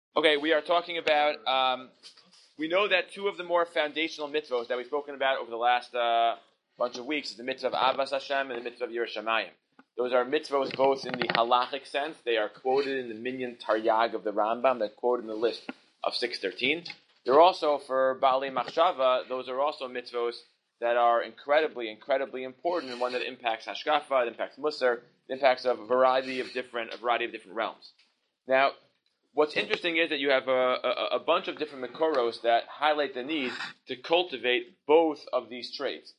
Okay, we are talking about. We know that two of the more foundational mitzvot that we've spoken about over the last bunch of weeks is the mitzvah of Avas Hashem and the mitzvah of Yiras Shamayim. Those are mitzvot both in the halachic sense. They are quoted in the Minyan Taryag of the Rambam. They're quoted in the list of 613. They're also for Baalei Machshava. Those are also mitzvot that are incredibly, incredibly important, and one that impacts Hashkafa, it impacts Musar, it impacts a variety of different realms. Now, what's interesting is that you have a bunch of different Mekoros that highlight the need to cultivate both of these traits,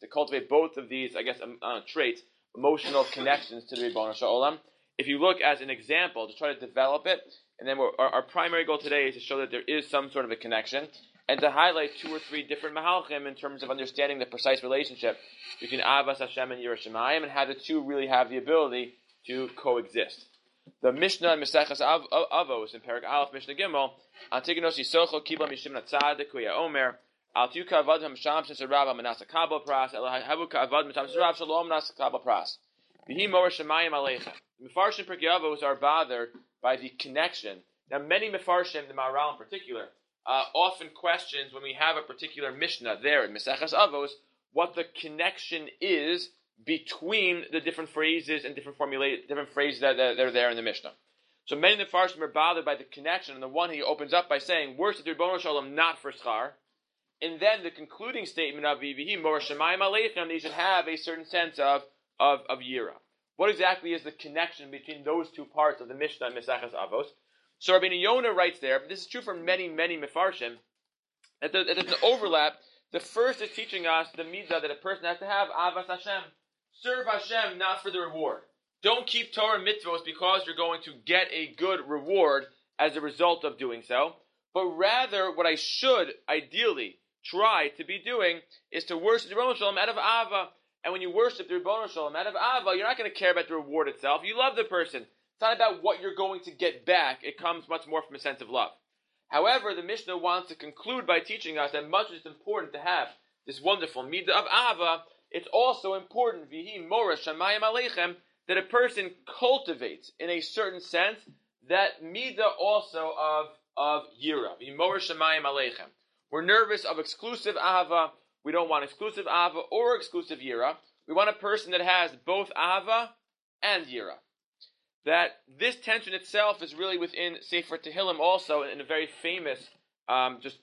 traits, emotional connections to the Rebbeinu Shalom. If you look as an example, to try to develop it, and then our primary goal today is to show that there is some sort of a connection, and to highlight two or three different Mahalchim in terms of understanding the precise relationship between Avas Hashem and Yiras Shamayim, and how the two really have the ability to coexist. The Mishnah in Meseches Avos in Perek Aleph Mishnah Gimel, Antigonos Yisocho Kibla Mishim Natzadik Kuya Omer, Al Tuka Avad Hamsham Shes Rav Manasa Kabel Pras, El Havuka Avad Mitam Rav Shalom Manasa Kabel Pras. Vihi Mor Shemayim Aleichem. Mefarshim Perek Avos are bothered by the connection. Now, many Mefarshim, the Maharal in particular, often questions when we have a particular Mishnah there in Meseches Avos, what the connection is between the different phrases and different phrases that are there in the Mishnah. So many of the Farshim are bothered by the connection. On the one, he opens up by saying, worship the Rebbeinu Shalom not for schar. And then the concluding statement of Vihi Mor Shemayim Aleichem, they should have a certain sense of Yira. What exactly is the connection between those two parts of the Mishnah and Meseches Avos? So Rabbeinu Yonah writes there, but this is true for many, many Mefarshim, that there's an overlap. The first is teaching us the midah that a person has to have, Avas Hashem. Serve Hashem not for the reward. Don't keep Torah mitzvos because you're going to get a good reward as a result of doing so, but rather what I should ideally try to be doing is to worship the Rebbeinu Shalom out of Ava. And when you worship the Rebbeinu Shalom out of Ava, you're not going to care about the reward itself. You love the person. It's not about what you're going to get back. It comes much more from a sense of love. However, the Mishnah wants to conclude by teaching us that much as it's important to have this wonderful midah of Ava, it's also important, Vihi Mor Shemayim Aleichem, that a person cultivates, in a certain sense, that midah also of Yira. Vihi Mor Shemayim Aleichem. We're nervous of exclusive Ahava. We don't want exclusive Ahava or exclusive Yira. We want a person that has both Ahava and Yira. That this tension itself is really within Sefer Tehillim also, in a very famous, it's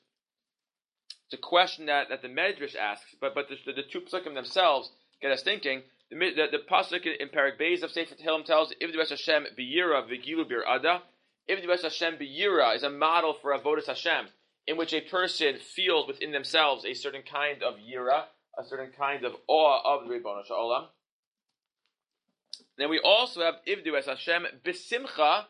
a question that the Medrash asks, but the two psukim themselves get us thinking. The pasuk in Perek Beis of Sefer Tehillim tells, Ivdu es Hashem b'yira v'gilu bir'ada. Ivdu es Hashem b'yira is a model for avodas Hashem, in which a person feels within themselves a certain kind of yira, a certain kind of awe of the Rebbeinu Shalom. Then we also have Ivdu es Hashem b'simcha,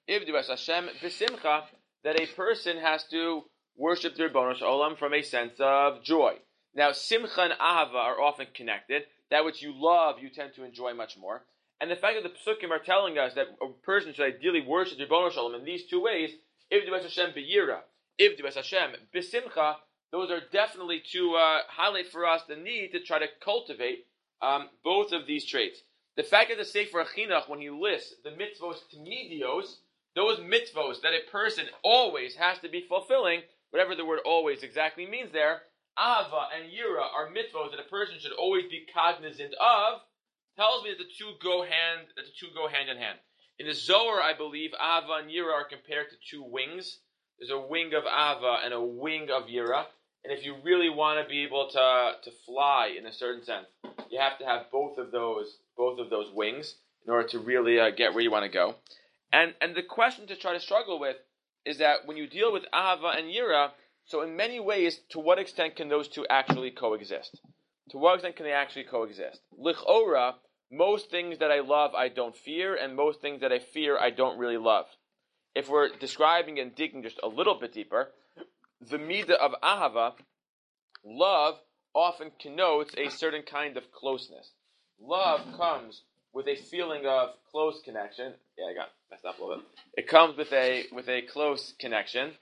that a person has to worship the Rebbeinu Shalom from a sense of joy. Now, simcha and ahava are often connected. That which you love, you tend to enjoy much more. And the fact that the psukim are telling us that a person should ideally worship the Rebbeinu Shalom in these two ways, Ivdu es Hashem b'yira, Ivdu es Hashem b'simcha, those are definitely to highlight for us the need to try to cultivate both of these traits. The fact that the Sefer Chinuch, when he lists the mitzvos tmidios, those mitzvos that a person always has to be fulfilling, whatever the word always exactly means there, Ava and Yira are mitzvos that a person should always be cognizant of, tells me that the two go hand in hand. In the Zohar, I believe, Ava and Yira are compared to two wings. There's a wing of Ava and a wing of Yira. And if you really want to be able to fly in a certain sense, you have to have both of those wings in order to really get where you want to go. And the question to try to struggle with is that when you deal with Ahava and Yira, so in many ways, to what extent can those two actually coexist? To what extent can they actually coexist? Lich'ora, most things that I love I don't fear, and most things that I fear I don't really love. If we're describing and digging just a little bit deeper, the midah of Ahava, love, often connotes a certain kind of closeness. Love comes with a feeling of close connection. Yeah, I got messed up a little bit. It comes with a close connection.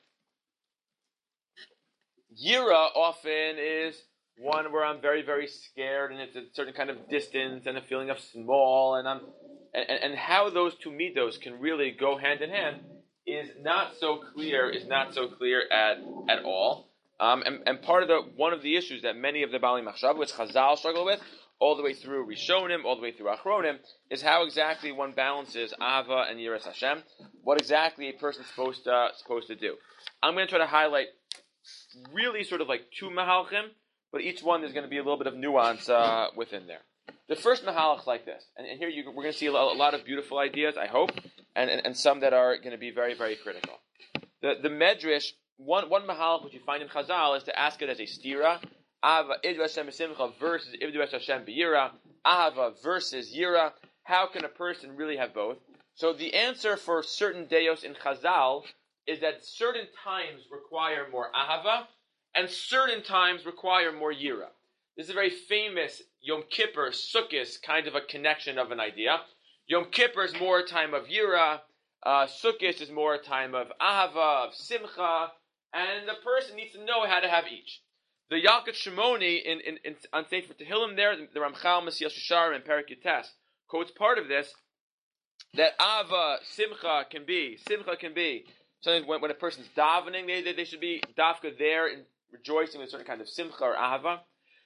Yira often is one where I'm very, very scared, and it's a certain kind of distance and a feeling of small, and how those two midos can really go hand in hand is not so clear. At all. And part of one of the issues that many of the Bali Machshav, which Chazal struggle with, all the way through Rishonim, all the way through Achronim, is how exactly one balances Ava and Yiras Hashem. What exactly a person's supposed to do. I'm going to try to highlight really sort of like two mahalchim, but each one there's going to be a little bit of nuance within there. The first mahalach is like this, and here we're going to see a lot of beautiful ideas, I hope, and some that are going to be very, very critical. The Medrash, one mahalach which you find in Chazal is to ask it as a stira, Ava Iddu Hashem B'Simcha versus Iddu Hashem B'Yira, Ava versus Yira. How can a person really have both? So the answer for certain deos in Chazal is that certain times require more Ahava, and certain times require more Yira. This is a very famous Yom Kippur, Sukkot kind of a connection of an idea. Yom Kippur is more a time of Yira, Sukkot is more a time of Ahava, of Simcha, and the person needs to know how to have each. The Yalkut Shimoni on Sefer Tehillim there, the Ramchal Mesilas Yesharim and Perek Yutes quotes part of this, that Ava, Simcha can be something when a person's davening, they should be dafka there and rejoicing with a certain kind of Simcha or Ahava.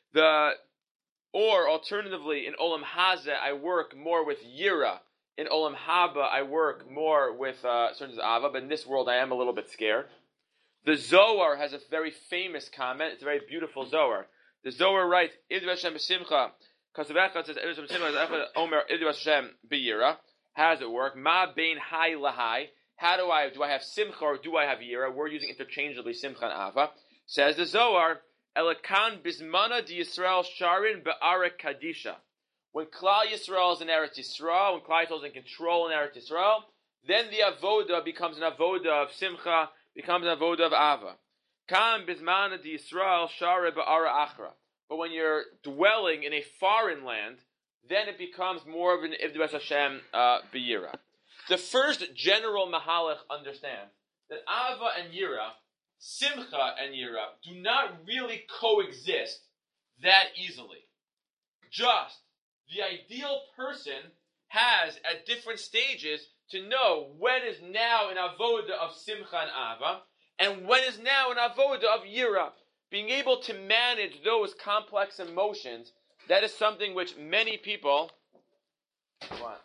Or alternatively, in Olam Hazeh, I work more with Yira. In Olam Haba, I work more with certain Ava, but in this world, I am a little bit scared. The Zohar has a very famous comment. It's a very beautiful Zohar. The Zohar writes, Iddu Hashem b'simcha, Kasavechad says, Iddu Hashem b'simcha, Omer, Iddu Hashem b'yira. How does it work? Ma bein hai lahai. How do I have simcha or do I have yira? We're using interchangeably simcha and ava. Says the Zohar, Elakan bismana di Yisrael sharin be'arek kadisha. When Klal Yisrael is in Eretz Yisrael, when Klal Yisrael is in control in Eretz Yisrael, then the avoda becomes an avoda of simcha, becomes an avoda of ava. Kan bismana di Yisrael share be'ara achra. But when you're dwelling in a foreign land, then it becomes more of an Iddu Hashem b'yira. The first general mahalach understands that ava and yira, simcha and yira, do not really coexist that easily. Just the ideal person has at different stages to know when is now an avoda of simcha and ava, and when is now an avoda of yira. Being able to manage those complex emotions, that is something which many people... What?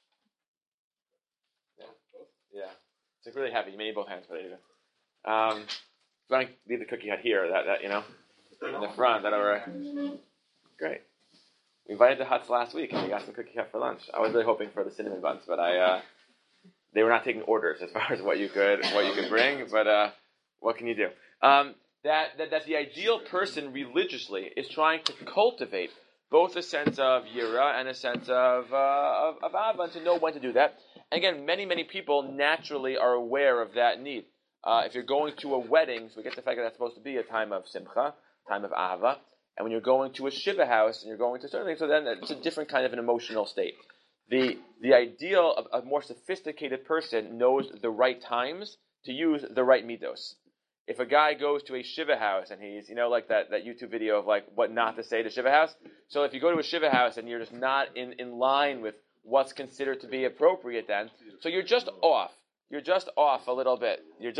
Yeah. It's like really heavy. You may need both hands for that even. If you want to leave the cookie hut here, that in the front, that'll work. Great. We invited the Huts last week, and we got some cookie hut for lunch. I was really hoping for the cinnamon buns, but they were not taking orders as far as what you could bring. But what can you do? That the ideal person religiously is trying to cultivate both a sense of yira and a sense of ava, and to know when to do that. And again, many people naturally are aware of that need. If you're going to a wedding, so we get the fact that that's supposed to be a time of simcha, time of ava, and when you're going to a shiva house and you're going to certain things, so then it's a different kind of an emotional state. The ideal of a more sophisticated person knows the right times to use the right midos. If a guy goes to a shiva house and he's, like that YouTube video of like what not to say to shiva house. So if you go to a shiva house and you're just not in line with what's considered to be appropriate then, so you're just off. You're just off a little bit.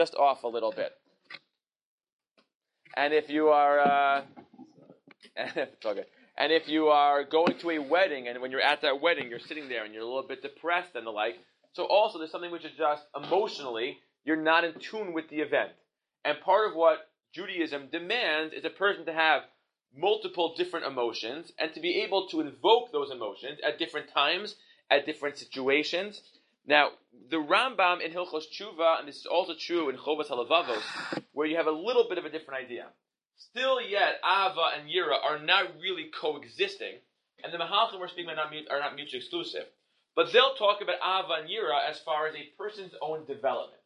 And if you are, it's all good. And if you are going to a wedding, and when you're at that wedding, you're sitting there and you're a little bit depressed and the like. So also there's something which is just emotionally, you're not in tune with the event. And part of what Judaism demands is a person to have multiple different emotions and to be able to invoke those emotions at different times, at different situations. Now, the Rambam in Hilchos Tshuva, and this is also true in Chovas HaLevavos, where you have a little bit of a different idea. Still yet, Ava and Yira are not really coexisting, and the Mahalchim we're speaking about are not mutually exclusive. But they'll talk about Ava and Yira as far as a person's own development.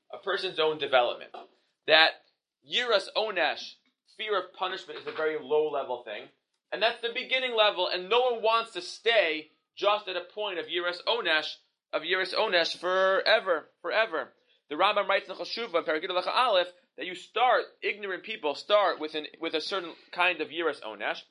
That Yiras Onesh, fear of punishment, is a very low-level thing, and that's the beginning level, and no one wants to stay just at a point of Yiras Onesh forever. The Rambam writes in Choshuva in Perek Yud Aleph that ignorant people start with a certain kind of Yiras Onesh,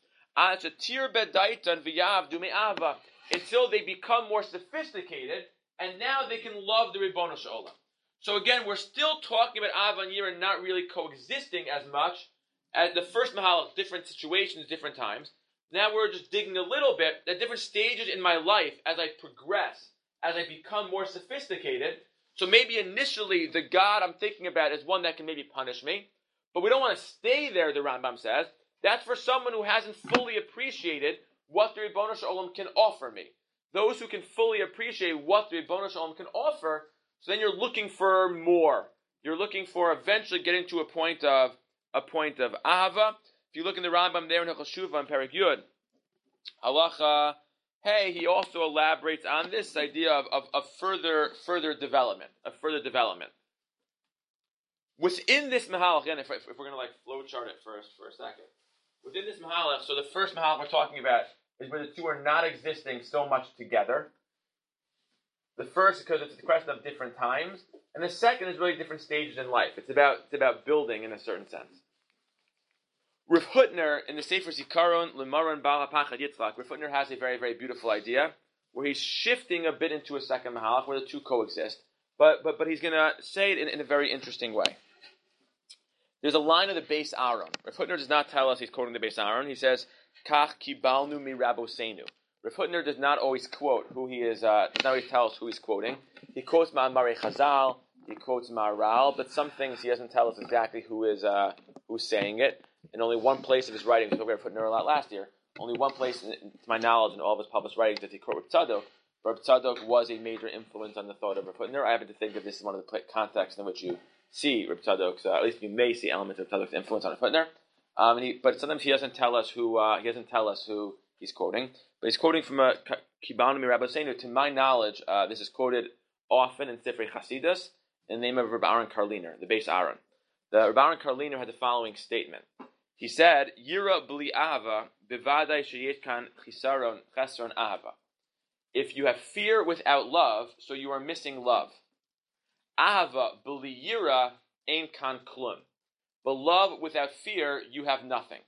until they become more sophisticated, and now they can love the Ribbono Shel Olam. So again, we're still talking about Av and Yira not really coexisting as much as the first Mahalach, different situations, different times. Now we're just digging a little bit at different stages in my life as I progress, as I become more sophisticated. So maybe initially the God I'm thinking about is one that can maybe punish me, but we don't want to stay there, the Rambam says. That's for someone who hasn't fully appreciated what the Ribbono Shel Olam can offer me. Those who can fully appreciate what the Ribbono Shel Olam can offer, so then you're looking for more. You're looking for eventually getting to a point of Ahava. If you look in the Rambam there in Hilchos Shuvah in Perek Yud, Halacha, he also elaborates on this idea of further development, Within this Mahalach, again, if we're going to flowchart it first for a second, within this Mahalach, so the first Mahalach we're talking about is where the two are not existing so much together. The first, because it's a question of different times, and the second is really different stages in life. It's about building in a certain sense. Rav Hutner, in the Sefer Zikaron, L'Maran Bal HaPachad Yitzchak, Rav Hutner has a very, very beautiful idea where he's shifting a bit into a second Mahalach where the two coexist, but he's going to say it in a very interesting way. There's a line of the Beis Aaron. Rav Hutner does not tell us he's quoting the Beis Aaron. He says, Kach kibalnu mi Rabosenu. Rav Hutner does not always quote who he is, does not always tell us who he's quoting. He quotes Ma'amarei Chazal, he quotes Maharal, but some things he doesn't tell us exactly who's saying it. In only one place of his writings, we talked about Rav Hutner a lot last year, only one place, to my knowledge, in all of his published writings, that he quote Rav Tzadok. Rav Tzadok was a major influence on the thought of Rav Hutner. I happen to think that this is one of the contexts in which you see Rav Tzadok's, at least you may see elements of Rav Tzadok's influence on Rav Hutner. But sometimes he doesn't tell us who he's quoting. But he's quoting from a Kibalnu mi Rabosenu. To my knowledge, this is quoted often in Sifrei Chasidus in the name of Reb Aaron Karliner, the Beis Aaron. The Reb Aaron Karliner had the following statement. He said, Yira b'li ahava bevadai sheyesh kan chisaron ahava. If you have fear without love, so you are missing love. Ahava b'li yira ein kan klum. But love without fear, you have nothing.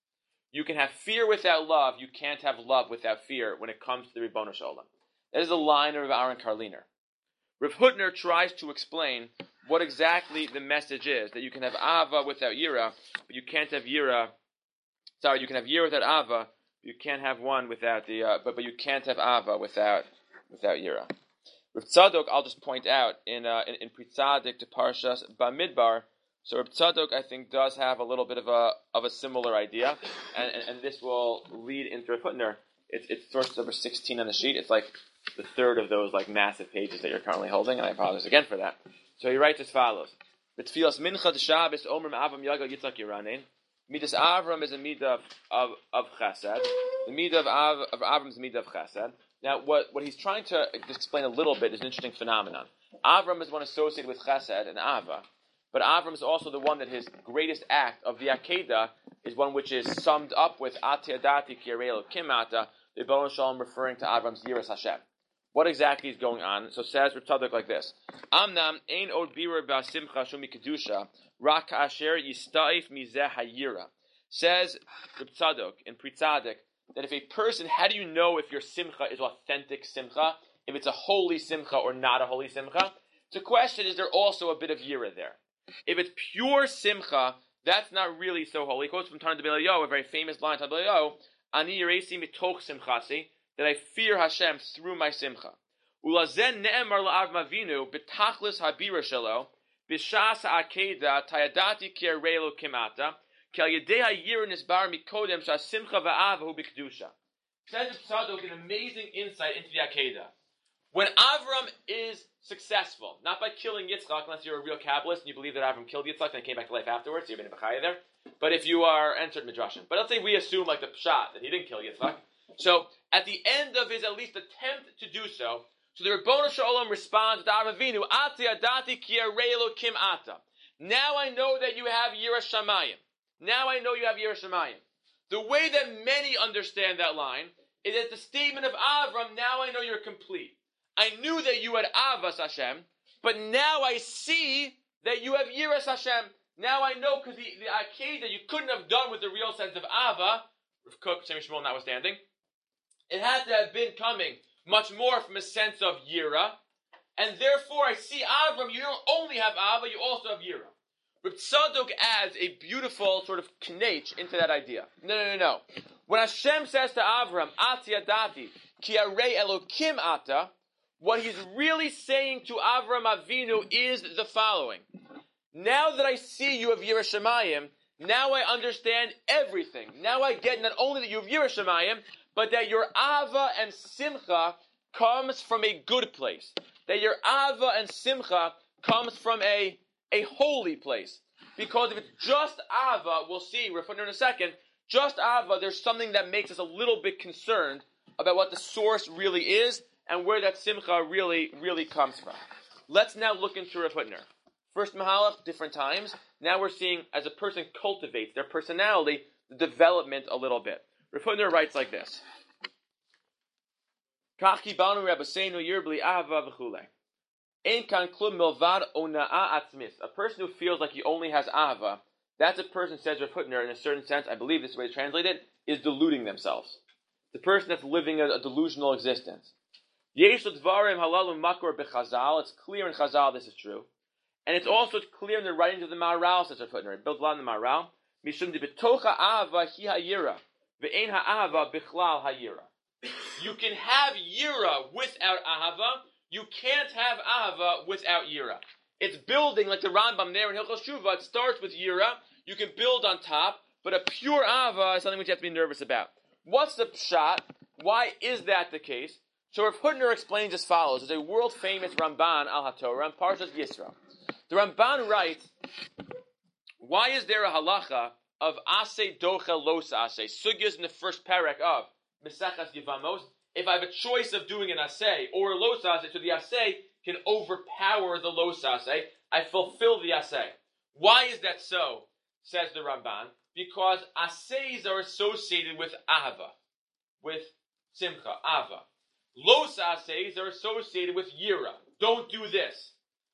You can have fear without love. You can't have love without fear when it comes to the Ribbono Shel Olam. That is a line of Aaron Karliner. Rav Hutner tries to explain what exactly the message is, that you can have Ava without Yira, but you can't have Yira. Sorry, you can have Yira without Ava. You can't have one without the. But you can't have Ava without Yira. Rav Tzadok, I'll just point out in Pri Tzadik to Parshas Bamidbar. So Rav Tzadok, I think, does have a little bit of a similar idea, and this will lead into Rav Hutner. It's source number 16 on the sheet. It's like the third of those massive pages that you're currently holding, and I apologize again for that. So he writes as follows: B'tfilas mincha d'Shabbos omer me'avam yagal Yitzchak Yiranin. Midas Avram is a midah of chesed. The midah of Avram is a midah of chesed. Now, what he's trying to explain a little bit is an interesting phenomenon. Avram is one associated with chesed and ava, but Avram is also the one that his greatest act of the Akedah is one which is summed up with Ati Adati Kirelo Kimata, the Ribbono Shel Olam referring to Avram's Yiras Hashem. What exactly is going on? So says Rav Tzadok like this: Amnam ein od birer ba'simcha shumi kedusha rak asher yistaif mizeh hayira. Says Rav Tzadok in Pri Tzadik that if a person, how do you know if your simcha is authentic simcha, if it's a holy simcha or not a holy simcha? It's a question: is there also a bit of yira there? If it's pure simcha, that's not really so holy. He quotes from Tana D'Beliyahu, a very famous line, Tana D'Beliyahu, Ani yiresi mitoch simchasi, that I fear Hashem through my simcha. Ulazen ne'emar la'Avram Avinu b'tachlis habira shelo b'shas ha'akeda tayadati ki arelo kimata ki al yedei ha'yira nisbar mikodem sha'simcha va'avahu b'kedusha. Says Tzadok an amazing insight into the Akedah. When Avram is successful, not by killing Yitzchak, unless you're a real Kabbalist and you believe that Avram killed Yitzchak and came back to life afterwards, so you've been in Bechaya there. But if you are entered Midrashim, but let's say we assume the pshat that he didn't kill Yitzchak. So at the end of his at least attempt to do so, the Ribbono Shel Olam responds to Avram Avinu, Ati adati ki arelo kim ata. Now I know that you have Yiras Shamayim. Now I know you have Yiras Shamayim. The way that many understand that line is that the statement of Avram, now I know you're complete. I knew that you had Avas Hashem, but now I see that you have Yiras Hashem. Now I know, because the Akedah you couldn't have done with the real sense of Ava, Rav Kook, Shem Shmuel notwithstanding, it had to have been coming much more from a sense of Yira, and therefore I see Avram, you don't only have Ava, you also have Yira. Reb Tzadok adds a beautiful sort of knetch into that idea. No. When Hashem says to Avram, Ati Adati, Ki Arei Elokim Ata, what he's really saying to Avram Avinu is the following. Now that I see you have Yira Shemayim, now I understand everything. Now I get not only that you have Yira Shemayim, but that your Ava and Simcha comes from a good place. That your Ava and Simcha comes from a holy place. Because if it's just Ava, we'll see, we'll put in a second, just Ava, there's something that makes us a little bit concerned about what the source really is and where that Simcha really, really comes from. Let's now look into Rav Hutner. First Mahalach, different times. Now we're seeing, as a person cultivates their personality, the development a little bit. Rav Hutner writes like this. A person who feels like he only has Ahava, that's a person, says Rav Hutner, in a certain sense, I believe this is the way to translate it, is deluding themselves. The person that's living a delusional existence. It's clear in Chazal this is true. And it's also clear in the writings of the Maharal, says Rav Hutner. It builds a lot in the Maharal. You can have Yira without Ahava. You can't have Ahava without Yira. It's building like the Rambam there in Hilchos Shuvah. It starts with Yira. You can build on top, but a pure Ahava is something which you have to be nervous about. What's the pshat? Why is that the case? So Rav Hutner explains as follows. There's a world-famous Ramban al HaTorah on Parshas Yisro. The Ramban writes, why is there a halacha of Aseh Docha Los Aseh? Sugyas in the first parak of Mesechas Yevamos. If I have a choice of doing an Aseh or a Los Aseh, so the Aseh can overpower the Los Aseh, I fulfill the Aseh. Why is that so? Says the Ramban. Because Asehs are associated with Ahava, with Simcha, Ava. Los Asehs are associated with Yira. Don't do this.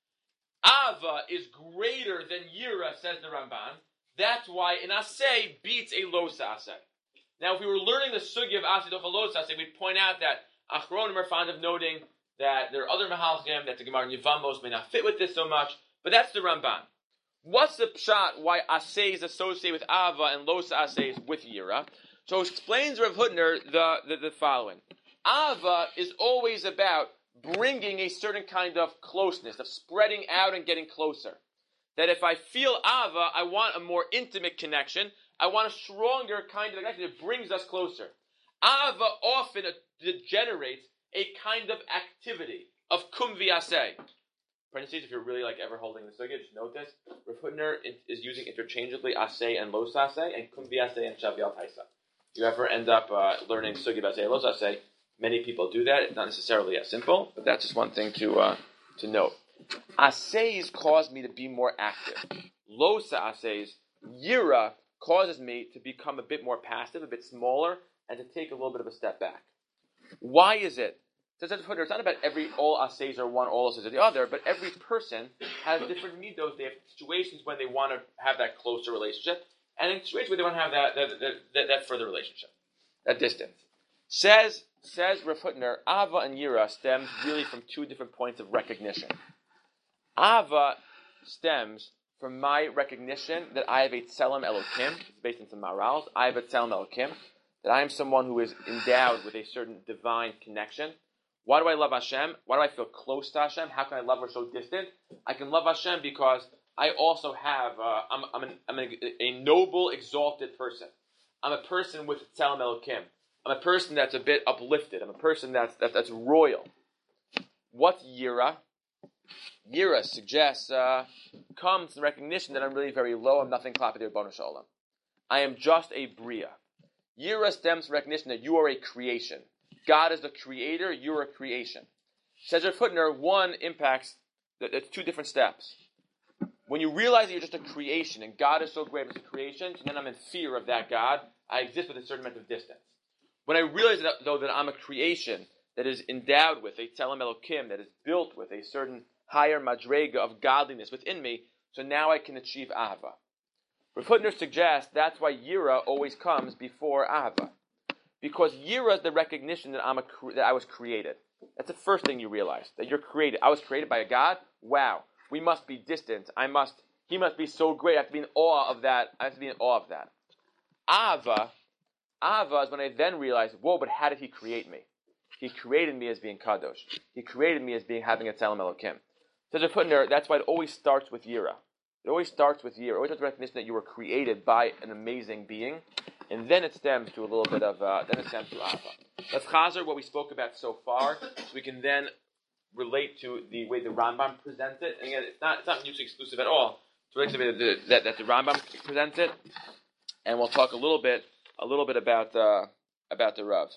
Ava is greater than Yira, says the Ramban. That's why an Aseh beats a Los Aseh. Now, if we were learning the sugya of Aseh Docha Los Aseh, we'd point out that Achronim are fond of noting that there are other Mahalchim, that the Gemara in Yevamos may not fit with this so much, but that's the Ramban. What's the pshat why Aseh is associated with Ava and Los Aseh with Yira? So it explains Rav Hutner the following. Ava is always about bringing a certain kind of closeness, of spreading out and getting closer. That if I feel Ava, I want a more intimate connection. I want a stronger kind of connection that brings us closer. Ava often generates a kind of activity of kum v'aseh. Parentheses, if you're really ever holding the sugya, just note this. Rav Hutner is using interchangeably aseh and los aseh and kum v'aseh and shav yal taisa. If you ever end up learning sugya about aseh and los aseh, many people do that. It's not necessarily as simple, but that's just one thing to note. Asehs cause me to be more active. Los asehs, yira, causes me to become a bit more passive, a bit smaller, and to take a little bit of a step back. Why is it? So it's not about all asehs are one, all asehs are the other, but every person has different midos. They have situations when they want to have that closer relationship, and in situations where they want to have that further relationship, that distance. Says Rav Hutner, Ava and Yira stems really from two different points of recognition. Ava stems from my recognition that I have a Tzelem Elokim, based on some Marals. I have a Tzelem Elokim, that I am someone who is endowed with a certain divine connection. Why do I love Hashem? Why do I feel close to Hashem? How can I love her so distant? I can love Hashem because I also have, I'm a noble, exalted person. I'm a person with Tzelem Elokim. I'm a person that's a bit uplifted. I'm a person that's royal. What's Yira? Yira suggests, comes from recognition that I'm really very low. I'm nothing klapei Ribono Shel Olam. I am just a Bria. Yira stems from recognition that you are a creation. God is the creator, you're a creation. Says Rav Hutner, one impacts, it's two different steps. When you realize that you're just a creation, and God is so great as a creation, and then I'm in fear of that God, I exist with a certain amount of distance. When I realize that I'm a creation that is endowed with a Tzelem Elokim, that is built with a certain higher madrega of godliness within me, so now I can achieve Ahava. Rav Hutner suggests that's why Yira always comes before Ahava. Because Yira is the recognition that I was created. That's the first thing you realize, that you're created. I was created by a God. Wow, we must be distant. He must be so great. I have to be in awe of that. Ava is when I then realize, whoa, but how did he create me? He created me as being kadosh. He created me as having a tzelem Elokim. So to put in there, that's why it always starts with yira. It always starts with yira. It always starts with recognition that you were created by an amazing being, and then it stems to a little bit of ava. Let's chazer what we spoke about so far, so we can then relate to the way the Rambam presents it. And again, it's not mutually exclusive at all. It's really that the Rambam presents it, and we'll talk a little bit about the Rav.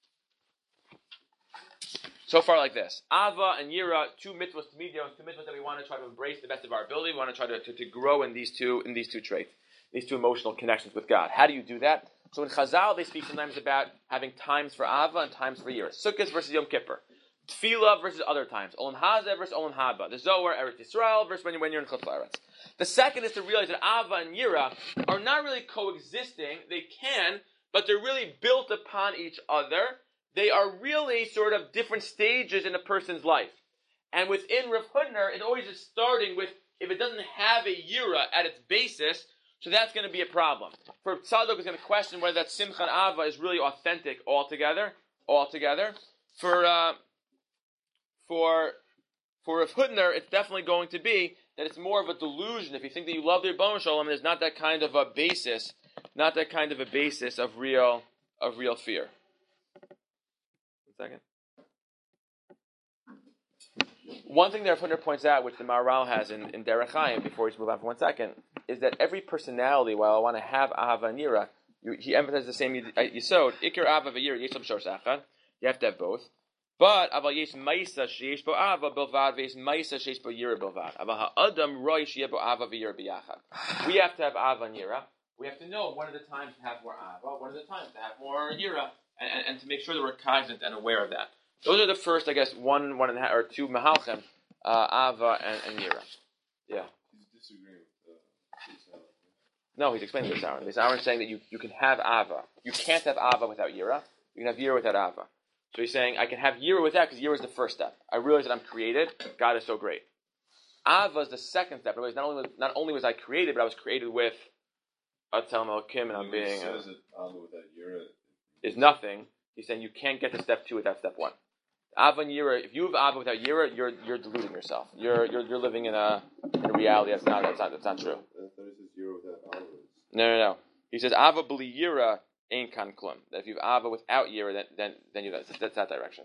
So far, like this: Ava and Yira, two mitzvahs tamidios, two mitzvahs that we want to try to embrace the best of our ability. We want to try to grow in these two traits, these two emotional connections with God. How do you do that? So in Chazal, they speak sometimes about having times for Ava and times for Yira. Sukkot versus Yom Kippur. Tefillah versus other times. Olam Hazeh versus Olam Haba. The Zohar, Eretz Yisrael versus when you're in Chutz La'aretz. The second is to realize that Ava and Yira are not really coexisting. They can, but they're really built upon each other. They are really sort of different stages in a person's life. And within Rav Hutner, it always is starting with, if it doesn't have a Yira at its basis, so that's going to be a problem. For Tzadok is going to question whether that Simcha and Ava is really authentic altogether. For Rav Hutner, it's definitely going to be that it's more of a delusion. If you think that you love the Rebbeinu Shalom, there's not that kind of a basis of real fear. 1 second. One thing that Rav Hutner points out, which the Maharal has in Derech Chaim, before we move on for 1 second, is that every personality, while I want to have Ahava and Yira, he emphasizes the same yisod. Ikar Ahava v'Yira yesam shor sachad. You have to have both. But aval yesh ma'isa sheyesh bo Ahava bilvad v'yesh ma'isa sheyesh bo Yira bilvad. Aval ha'adam roi sheyeh bo Ahava v'Yira biyachad. We have to have Ahava and Yira. We have to know when are the times to have more Ahava, when are the times to have more Yira, and to make sure that we're cognizant and aware of that. Those are the first, I guess, one and a half, or two mahalchim, Ava and Yira. Yeah. He's disagreeing with No, he's explaining this Aaron. This Aaron is saying that you can have Ava. You can't have Ava without Yira. You can have Yira without Ava. So he's saying, I can have Yira without, because Yira is the first step. I realize that I'm created. God is so great. Ava is the second step. Not only was I created, but I was created with a Tzelem Elokim, and I'm being... He says that Ava without Yira is nothing. He's saying you can't get to step 2 without step 1. Ava and Yira, if you have Ava without Yira, you're deluding yourself. You're living in a reality that's not true. I thought he says Yira without Ava. No. He says Ava b'li Yira ain't kan klum. That if you have Ava without Yira, then that's that direction.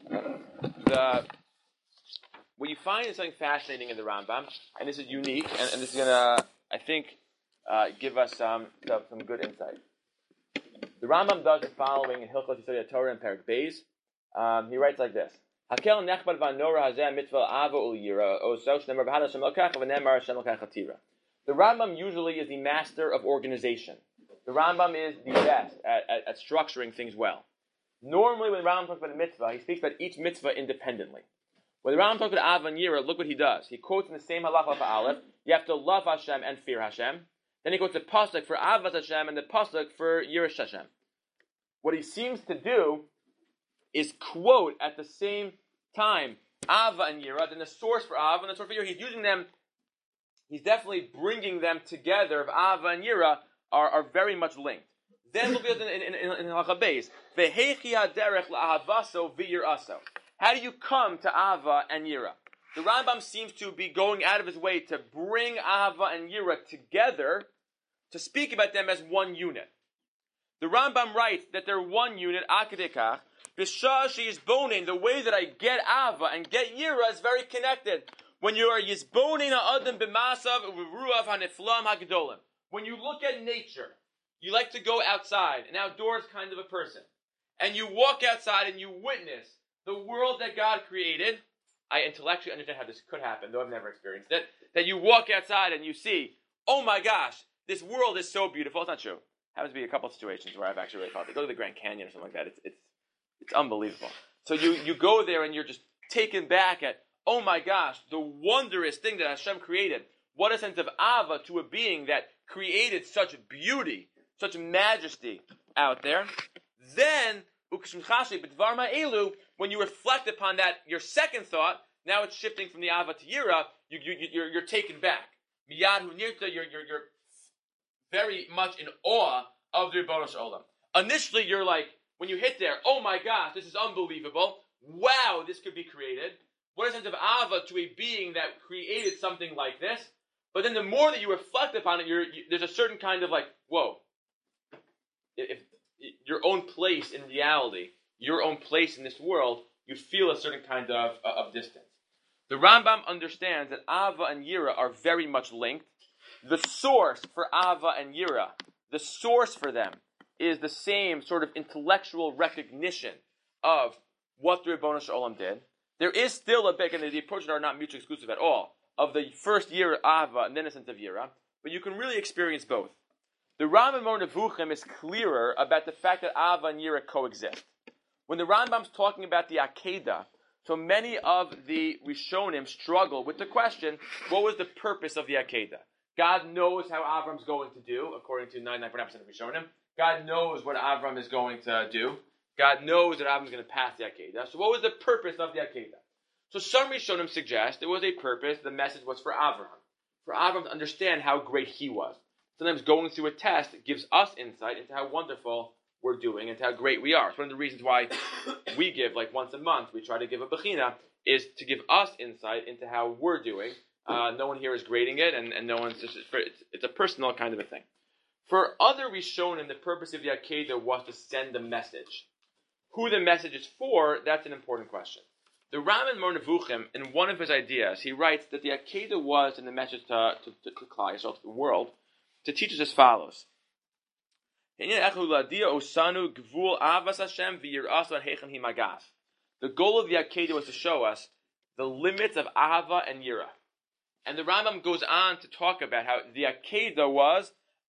What you find is something fascinating in the Rambam, and this is unique, and this is gonna, I think, give us some good insight. The Rambam does the following in Hilchos Yesodei Torah and Perek Beis. He writes like this: Hakel nechbad v'anora hazeh mitzvah ava ul yira oso shneimar b'hana Hashem elokach v'neimar Hashem elokach atira. The Rambam usually is the master of organization. The Rambam is the best at structuring things well. Normally, when the Rambam talks about a mitzvah, he speaks about each mitzvah independently. When the Rambam talks about Ava and Yira, look what he does. He quotes in the same halacha for Aleph, you have to love Hashem and fear Hashem. Then he quotes the pasuk for Avas Hashem and the pasuk for Yiras Hashem. What he seems to do is quote at the same time Ava and Yira, then the source for Ava and the source for Yira. He's using them. He's definitely bringing them together. Of Ava and Yira are very much linked. Then look at in Halacha Beis, vehechi haderech la'ahavaso v'yiraso. How do you come to Ava and Yira? The Rambam seems to be going out of his way to bring Ava and Yira together, to speak about them as one unit. The Rambam writes that they're one unit, akadekach, b'shah is boning. The way that I get Ava and get Yira is very connected. When you are yizbonin ha'adam b'masav u'ruav ha'neflam ha'gedolim. When you look at nature, you like to go outside, an outdoors kind of a person, and you walk outside and you witness the world that God created. I intellectually understand how this could happen, though I've never experienced it. That you walk outside and you see, oh my gosh, this world is so beautiful. It's not true. Happens to be a couple of situations where I've actually really felt it. Go to the Grand Canyon or something like that. It's unbelievable. So you go there and you're just taken back at, oh my gosh, the wondrous thing that Hashem created. What a sense of Ava to a being that created such beauty, such majesty out there. Then, when when you reflect upon that, your second thought, now it's shifting from the ava to yira. You're taken back. Miyad hu nirta, you're very much in awe of the Rebbeinu Shalom. Initially, you're like, when you hit there, oh my gosh, this is unbelievable. Wow, this could be created. What is the sense of ava to a being that created something like this? But then the more that you reflect upon it, there's a certain kind of like, whoa. If your own place in reality, your own place in this world, you feel a certain kind of distance. The Rambam understands that ava and yira are very much linked. The source for ava and yira, the source for them, is the same sort of intellectual recognition of what the Rebbeinu Shalom did. There is still a bit, and the approaches are not mutually exclusive at all, of the first yira ava and then a sense of yira, but you can really experience both. The Rambam Moreh Nevuchim is clearer about the fact that ava and yira coexist. When the Rambam's talking about the Akedah, so many of the Rishonim struggle with the question, what was the purpose of the Akedah? God knows how Avram's going to do, according to 99% of Rishonim. God knows what Avram is going to do. God knows that Avram's going to pass the Akedah. So what was the purpose of the Akedah? So some Rishonim suggest there was a purpose, the message was for Avram to understand how great he was. Sometimes going through a test gives us insight into how wonderful we're doing and how great we are. It's one of the reasons why we give, like once a month, we try to give a bechina, is to give us insight into how we're doing. No one here is grading it, and no one's just, it's a personal kind of a thing. For other Rishonim, the purpose of the Akedah was to send a message. Who the message is for, that's an important question. The Rambam Moreh Nevuchim, in one of his ideas, he writes that the Akedah was in the message to Klal Yisrael, to the world, to teach us as follows. The goal of the Akedah was to show us the limits of Ahava and Yira. And the Rambam goes on to talk about how the Akedah was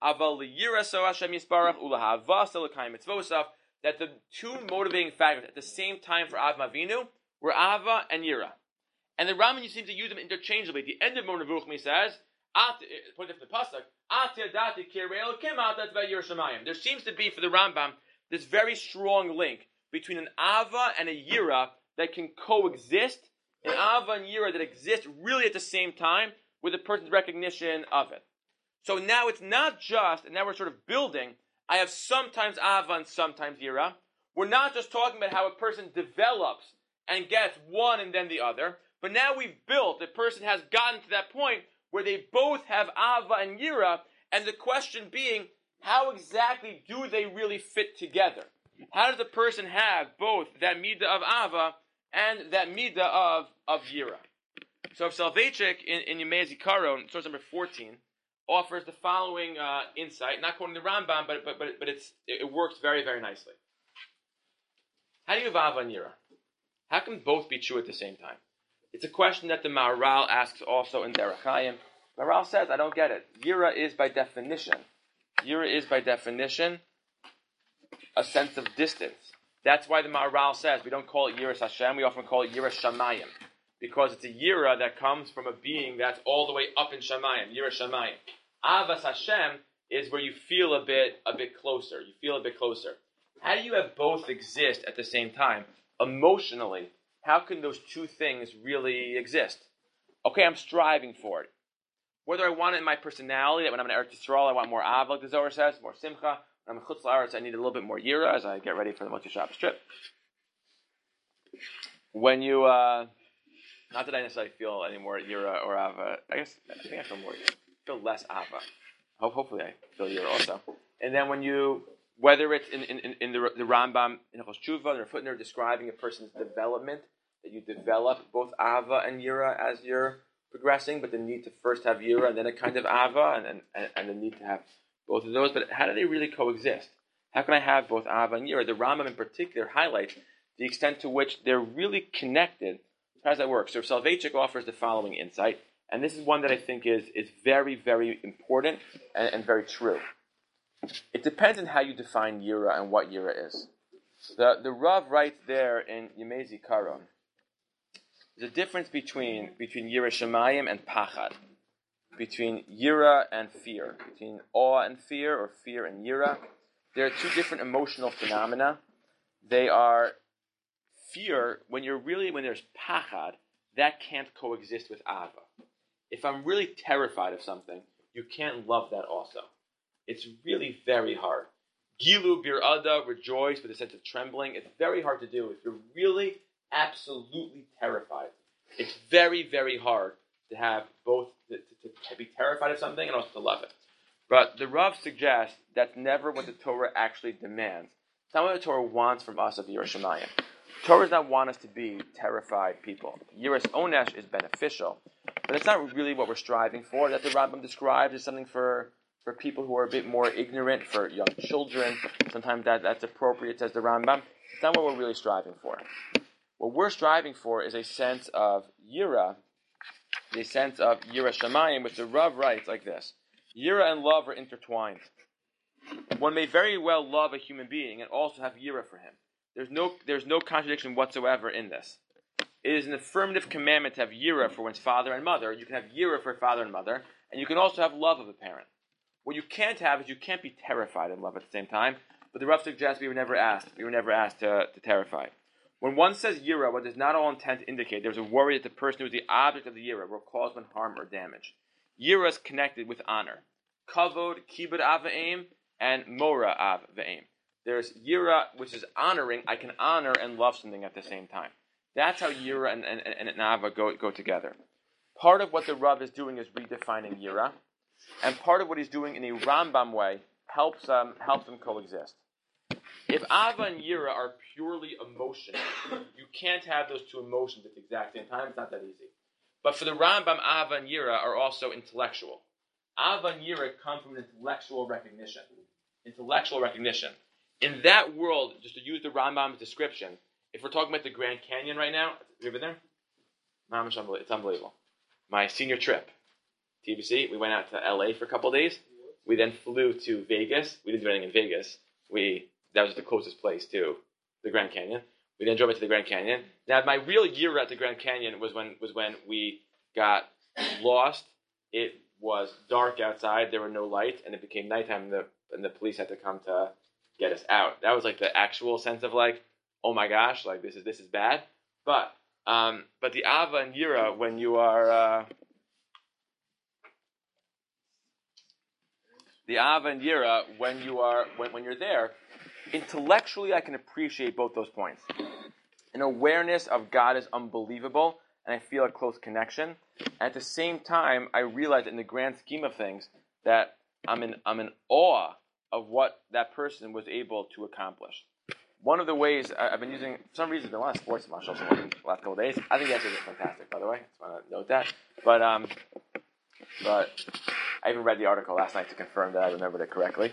that the two motivating factors at the same time for Avram Avinu were Ahava and Yira. And the Rambam seems to use them interchangeably. At the end of Moreh Nevuchim, he says, point to the pasuk, there seems to be for the Rambam this very strong link between an Ava and a Yira that can coexist, an Ava and Yira that exist really at the same time with a person's recognition of it. So now it's not just, and now we're sort of building, I have sometimes Ava and sometimes Yira. We're not just talking about how a person develops and gets one and then the other, but now we've built, the person has gotten to that point where they both have Ava and Yira, and the question being, how exactly do they really fit together? How does a person have both that midah of Ava and that midah of Yira? So Soloveitchik in Yemei Zikaron, source number 14, offers the following insight, not quoting the Rambam, but it works very, very nicely. How do you have Ava and Yira? How can both be true at the same time? It's a question that the Maharal asks also in Derech Chaim. Maharal says, I don't get it. Yira is by definition a sense of distance. That's why the Maharal says we don't call it Yiras Hashem, we often call it Yiras Shamayim. Because it's a Yira that comes from a being that's all the way up in Shamayim, Yiras Shamayim. Avas Hashem is where you feel a bit closer. You feel a bit closer. How do you have both exist at the same time? Emotionally, how can those two things really exist? Okay, I'm striving for it. Whether I want it in my personality, that when I'm in Eretz Yisrael, I want more Av, like the Zohar says, more Simcha. When I'm in Chutz La'aretz, I need a little bit more Yira as I get ready for the Motzi Shabbos trip. When you, not that I necessarily feel any more Yira or Ava, I think I feel less Ava. Hopefully I feel Yira also. And then when you, whether it's in the Rambam, in Hilchos Tshuva, the footnote describing a person's development, that you develop both Ava and Yira as you're progressing, but the need to first have Yira and then a kind of Ava, and the need to have both of those. But how do they really coexist? How can I have both Ava and Yira? The Rambam in particular highlights the extent to which they're really connected. How does that work? So Soloveitchik offers the following insight, and this is one that I think is very, very important and very true. It depends on how you define Yira and what Yira is. The Rav writes there in Yemei Zikaron, there's a difference between Yira Shamayim and Pachad, between Yira and fear, between awe and fear, or fear and Yira. There are two different emotional phenomena. They are fear, when there's pachad, that can't coexist with ava. If I'm really terrified of something, you can't love that also. It's really very hard. Gilu bir'ada, rejoice with a sense of trembling. It's very hard to do if you're really absolutely terrified. It's very, very hard to have both, to be terrified of something and also to love it. But the Rav suggests that's never what the Torah actually demands. It's not what the Torah wants from us of Yiras Shamayim. Torah does not want us to be terrified people. Yiras Onesh is beneficial, but it's not really what we're striving for. That the Rambam describes as something for people who are a bit more ignorant, for young children. Sometimes that's appropriate, says the Rambam. It's not what we're really striving for. What we're striving for is a sense of Yira, a sense of Yiras Shamayim, which the Rav writes like this. Yira and love are intertwined. One may very well love a human being and also have Yira for him. There's no contradiction whatsoever in this. It is an affirmative commandment to have Yira for one's father and mother. You can have Yira for father and mother, and you can also have love of a parent. What you can't have is you can't be terrified and love at the same time, but the Rav suggests we were never asked. We were never asked to terrify. When one says Yira, what does not all intent to indicate, there's a worry that the person who is the object of the Yira will cause one harm or damage. Yira is connected with honor. Kavod, Kibud Av V'Aim, and Mora Av V'Aim. There's Yira, which is honoring. I can honor and love something at the same time. That's how Yira and Ava go together. Part of what the Rav is doing is redefining Yira, and part of what he's doing in a Rambam way helps them coexist. If Ava and Yira are purely emotional, you can't have those two emotions at the exact same time. It's not that easy. But for the Rambam, Ava and Yira are also intellectual. Ava and Yira come from an intellectual recognition. Intellectual recognition. In that world, just to use the Rambam's description, if we're talking about the Grand Canyon right now, have you ever been there? It's unbelievable. My senior trip, TBC, we went out to LA for a couple of days. We then flew to Vegas. We didn't do anything in Vegas. That was the closest place to the Grand Canyon. We then drove into the Grand Canyon. Now, my real year at the Grand Canyon was when we got lost. It was dark outside. There were no lights, and it became nighttime, and the police had to come to get us out. That was like the actual sense of like, oh my gosh, like this is bad. But the Ava and Yira, when you are the Ava and Yira, when you're there, intellectually I can appreciate both those points. An awareness of God is unbelievable, and I feel a close connection. At the same time, I realize in the grand scheme of things that I'm in awe of what that person was able to accomplish. One of the ways I've been using, for some reason, a lot of sports marshals in the last couple of days. I think that's fantastic, by the way. I just want to note that. But I even read the article last night to confirm that I remembered it correctly.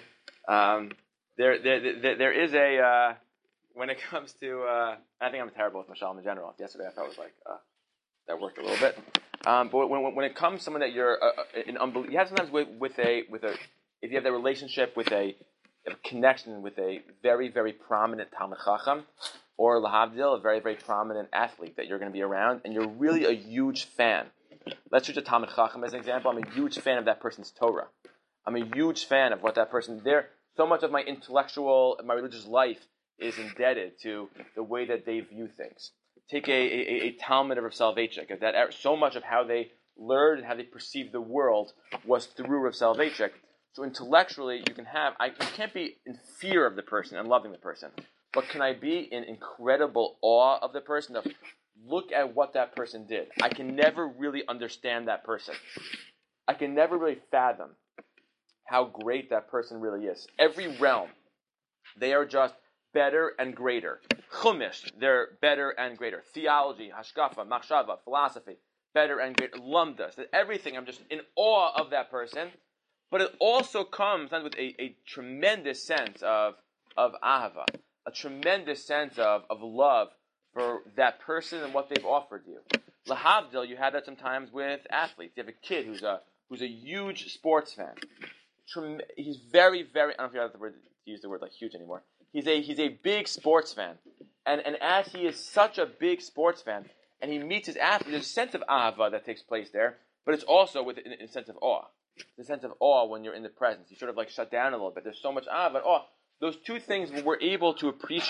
There is a when it comes to I think I'm terrible with Mashalom in general. Yesterday I felt it was like that worked a little bit. But when it comes to someone that you're an unbeliever, you have sometimes with a if you have that relationship with a connection with a very, very prominent Talmid Chacham, or Lahavdil, a very, very prominent athlete that you're going to be around, and you're really a huge fan. Let's use a Talmid Chacham as an example. I'm a huge fan of that person's Torah. I'm a huge fan of what that person there. So much of my my religious life is indebted to the way that they view things. Take a Talmud of Rav Soloveitchik. That so much of how they learned and how they perceived the world was through Rav Soloveitchik. So intellectually, you can't be in fear of the person and loving the person, but can I be in incredible awe of the person? Of look at what that person did. I can never really understand that person. I can never really fathom how great that person really is. Every realm, they are just better and greater. Chumash, they're better and greater. Theology, hashkafa, machshava, philosophy, better and greater. Lumdas, everything. I'm just in awe of that person. But it also comes with a tremendous sense of ahava, a tremendous sense of love for that person and what they've offered you. Lahavdil, you have that sometimes with athletes. You have a kid who's a huge sports fan. He's very, very, I don't know if you have to use the word like huge anymore. He's a big sports fan. And as he is such a big sports fan, and he meets his athlete, there's a sense of ahava that takes place there, but it's also with a sense of awe. The sense of awe when you're in the presence. You sort of like shut down a little bit. There's so much but awe. Those two things we're able to appreciate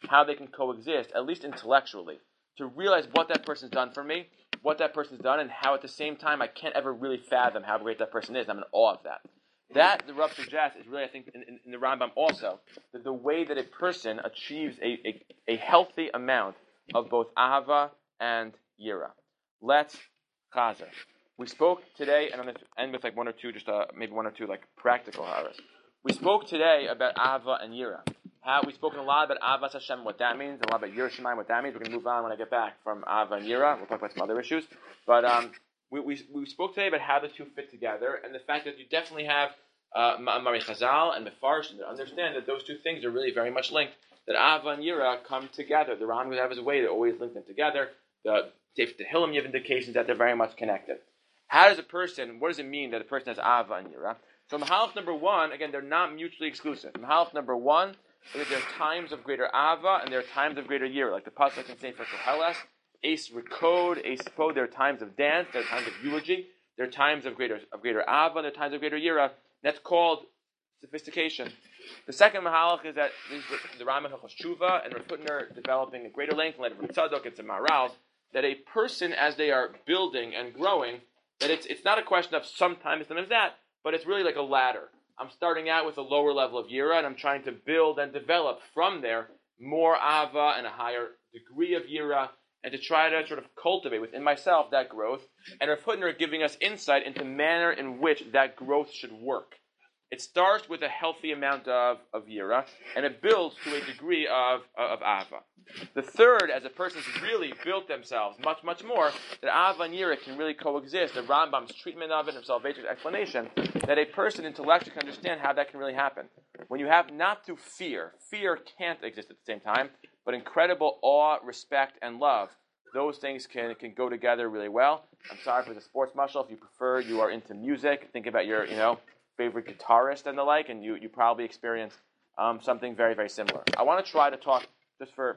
how they can coexist, at least intellectually, to realize what that person's done for me, what that person's done, and how at the same time I can't ever really fathom how great that person is. I'm in awe of that. That, the Rav suggests, is really, I think, in the Rambam also, that the way that a person achieves a healthy amount of both ahava and yira. Let's chazer. We spoke today, and I'm going to end with like maybe one or two like practical haras. We spoke today about ahava and yira. We've spoken a lot about Avas Hashem, what that means, and a lot about Yira Shemayim, what that means. We're going to move on when I get back from Ava and Yira. We'll talk about some other issues. But we spoke today about how the two fit together, and the fact that you definitely have Ma'amari Chazal and Mefarshim that understand that those two things are really very much linked, that Ava and Yira come together. The Ram would have his way to always link them together. The Tehillim give indications that they're very much connected. What does it mean that a person has Ava and Yira? So Mahalach number one, again, they're not mutually exclusive. Mahalach number one, there are times of greater ava and there are times of greater yira, like the pasuk can say for Koheles, Ace Rekod, Ace Pod. There are times of dance, there are times of eulogy, there are times of greater ava, and there are times of greater yira. That's called sophistication. The second mahalach is that the Rambam Hilchos Tshuva and Rav Hutner developing a greater length, and later Rav Tzadok and some Maharal, that a person as they are building and growing, that it's not a question of sometimes that, but it's really like a ladder. I'm starting out with a lower level of yira, and I'm trying to build and develop from there more ava and a higher degree of yira, and to try to sort of cultivate within myself that growth. And Rav Hutner giving us insight into the manner in which that growth should work. It starts with a healthy amount of yira, and it builds to a degree of ava. The third, as a person's really built themselves much, much more, that ava and yira can really coexist. The Rambam's treatment of it, and Soloveitchik's explanation, that a person intellectually can understand how that can really happen. When you have not through fear can't exist at the same time, but incredible awe, respect, and love, those things can go together really well. I'm sorry for the sports mashal. If you prefer, you are into music, think about your, favorite guitarist and the like, and you probably experience something very, very similar. I want to try to talk just for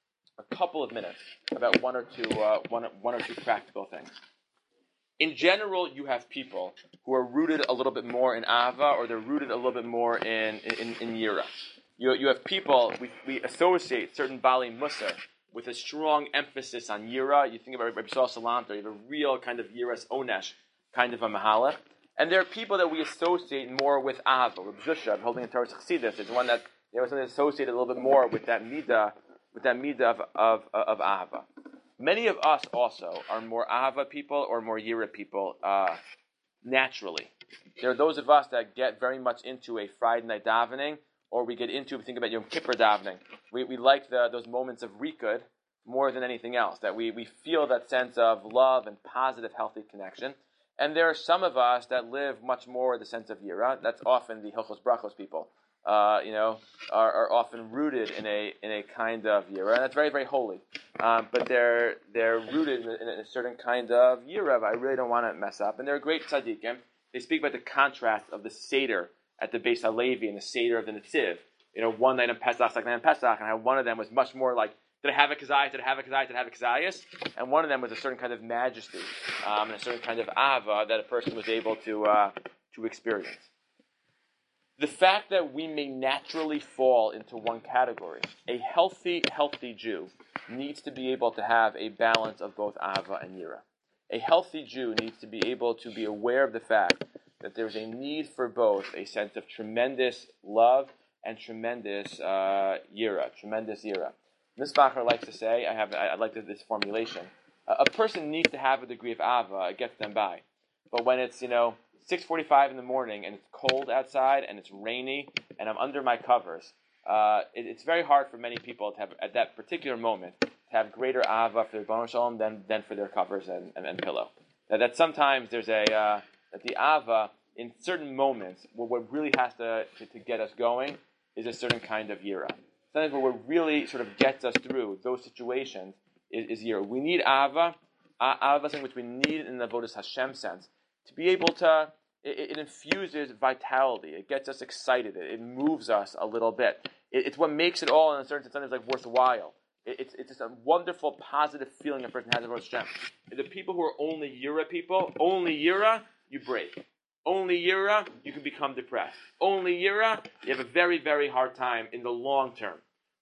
a couple of minutes about one or two practical things. In general, you have people who are rooted a little bit more in ava, or they're rooted a little bit more in yira. You have people, we associate certain bali musar with a strong emphasis on yira. You think about Rabbi Yisrael Salanter, you have a real kind of yiras onesh kind of a mahalach. And there are people that we associate more with ava. Rabbi Zusha, holding in Torah Chassidus, is one that they were associated a little bit more with that midah of ava. Many of us also are more ava people or more yira people naturally. There are those of us that get very much into a Friday night davening, or we think about Yom Kippur davening. We like those moments of rikud more than anything else, that we feel that sense of love and positive, healthy connection. And there are some of us that live much more the sense of yira. That's often the Hilchos Brachos people. Are often rooted in a kind of yira, and that's very, very holy. But they're rooted in a certain kind of yira. I really don't want to mess up. And they're great tzaddikim. They speak about the contrast of the seder at the Beis Halevi and the seder of the Netziv. One night on Pesach, second night on Pesach, and how one of them was much more like, did I have a kazayas, did I have a kazayas, did I have a kazayas? And one of them was a certain kind of majesty and a certain kind of ava that a person was able to experience. The fact that we may naturally fall into one category, a healthy Jew needs to be able to have a balance of both ava and yira. A healthy Jew needs to be able to be aware of the fact that there's a need for both a sense of tremendous love and tremendous yira. Misbacher likes to say, I like this formulation, a person needs to have a degree of ava, it gets them by. But when it's, 6:45 in the morning and it's cold outside and it's rainy and I'm under my covers, it's very hard for many people to have, at that particular moment, to have greater ava for their Ribbono Shel Olam than for their covers and pillow. That sometimes there's that the ava in certain moments, what really has to get us going is a certain kind of yira. Sometimes what really sort of gets us through those situations is yira. We need ava is something which we need in the Avodas Hashem sense, to be able to, it infuses vitality. It gets us excited. It moves us a little bit. It's what makes it all, in a certain sense, sometimes like worthwhile. It's just a wonderful, positive feeling a person has about Hashem. The people who are only yira people, only yira, you break. Only yira, you can become depressed. Only yira, you have a very, very hard time in the long term.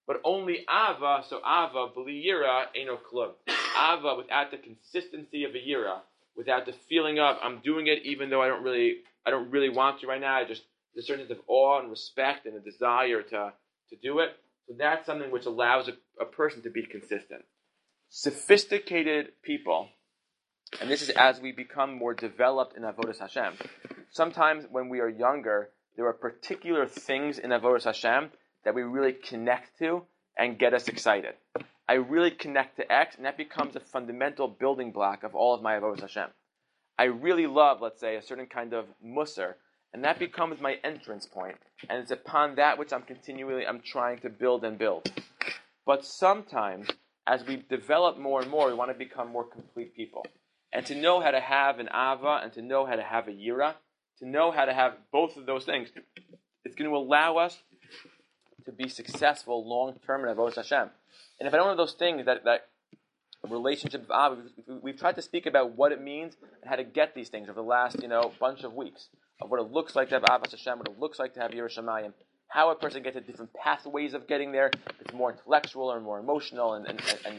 But only Ava, so Ava, b'li yira, eino klum. Ava, without the consistency of a yira, without the feeling of, I'm doing it even though I don't really want to right now, there's a certain sense of awe and respect and a desire to do it. So that's something which allows a person to be consistent. Sophisticated people, and this is as we become more developed in Avodas Hashem. Sometimes when we are younger, there are particular things in Avodas Hashem that we really connect to and get us excited. I really connect to X, and that becomes a fundamental building block of all of my Avodas Hashem. I really love, let's say, a certain kind of musar, and that becomes my entrance point. And it's upon that which I'm trying to build and build. But sometimes, as we develop more and more, we want to become more complete people. And to know how to have an Ava and to know how to have a Yira, to know how to have both of those things, it's going to allow us to be successful long-term in Avodas Hashem. And if I don't have those things, that relationship of Ava, we've tried to speak about what it means and how to get these things over the last, bunch of weeks, of what it looks like to have Avos Hashem, what it looks like to have Yiras Shamayim, how a person gets at different pathways of getting there. It's more intellectual or more emotional, and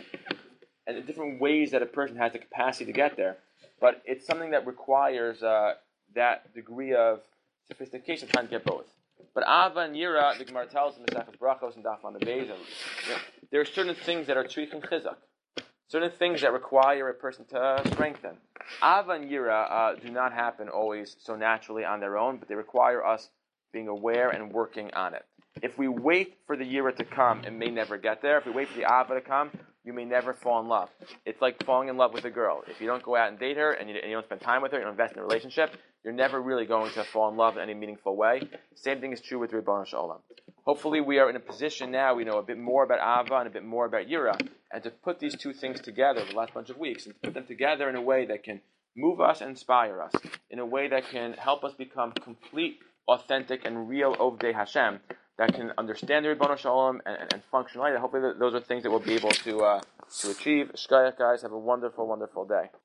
the different ways that a person has the capacity to get there. But it's something that requires that degree of sophistication, trying to get both. But Ava and Yira, the Gemara tells in Masechus Brachos and Daf on the Beis, there are certain things that are tzrichim chizuk, certain things that require a person to strengthen. Ava and Yira do not happen always so naturally on their own, but they require us being aware and working on it. If we wait for the Yira to come, it may never get there. If we wait for the Ava to come, you may never fall in love. It's like falling in love with a girl. If you don't go out and date her, and you don't spend time with her, you don't invest in a relationship, you're never really going to fall in love in any meaningful way. Same thing is true with Ribono Shel Olam. Hopefully we are in a position now, we know a bit more about Ava and a bit more about Yira, and to put these two things together the last bunch of weeks, and to put them together in a way that can move us and inspire us, in a way that can help us become complete, authentic, and real Ovdei Hashem, that can understand the Ribono Shel Olam and function like that. Hopefully those are things that we'll be able to achieve. Shkayach, guys, have a wonderful, wonderful day.